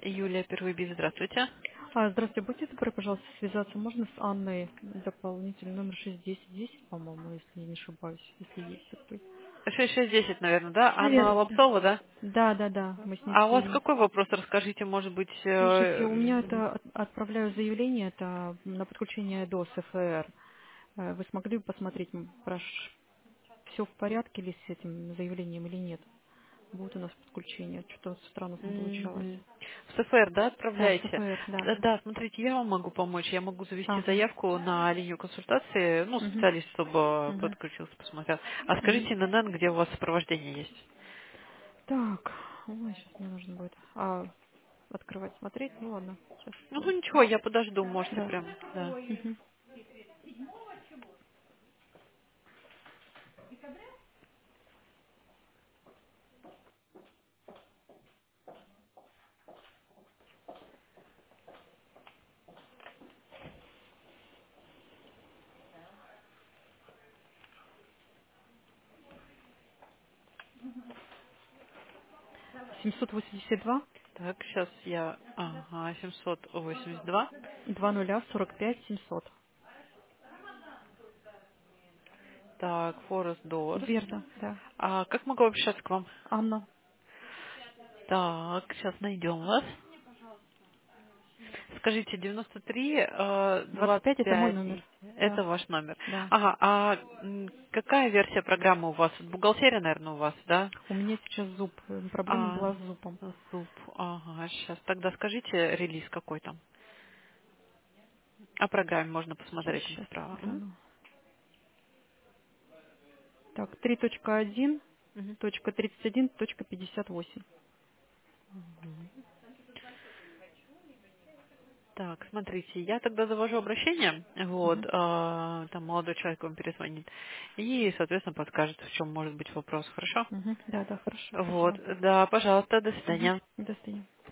Юлия Первый здравствуйте. Здравствуйте, будьте добры, пожалуйста, связаться можно с Анной, дополнительный номер 6010, по-моему, если я не ошибаюсь, если есть такой. 6610, наверное, да? Все Анна верно. Лапсова, да? Да, да, да, мы с ней А у вас соединим. какой вопрос, расскажите, может быть... Слушайте, у меня это отправляю заявление, это на подключение до СФР. Вы смогли бы посмотреть, все в порядке ли с этим заявлением или нет? Будет у нас подключение, что-то странно не получалось. В СФР, да, Да, отправляете? СФР, да. Да, смотрите, я вам могу помочь. Я могу завести Ага. заявку на линию консультации, ну, Угу. специалист, чтобы Угу. подключился, посмотрел. А Угу. скажите, ННН, где у вас сопровождение есть? Так, ой, сейчас мне нужно будет открывать, смотреть. Ну ладно, сейчас Ну, секундочку. ничего, я подожду, можете Да. прям, да. Мгм. 782 Так, сейчас я... Ага, 782. 45 700. Так, Forest Doors. Верно, да. А как могу обращаться к вам? Анна. Так, сейчас найдем вас. Скажите, 93 25 это мой 25, номер. это Да, ваш номер. да. Ага, а какая версия программы у вас? Бухгалтерия, наверное, у вас, да? У меня сейчас зуб. Проблема А, была с зубом. суп, ага, сейчас. Тогда скажите релиз какой там. О программе можно посмотреть там Сейчас справа. гляну. Так, 3.1, Мгм. точка 31, точка 58. Так, смотрите, я тогда завожу обращение, вот, Мгм. там молодой человек вам перезвонит, и, соответственно, подскажет, в чем может быть вопрос, хорошо? Мгм. Да, да, хорошо, Вот, спасибо. да, пожалуйста, до Мгм. свидания. До свидания.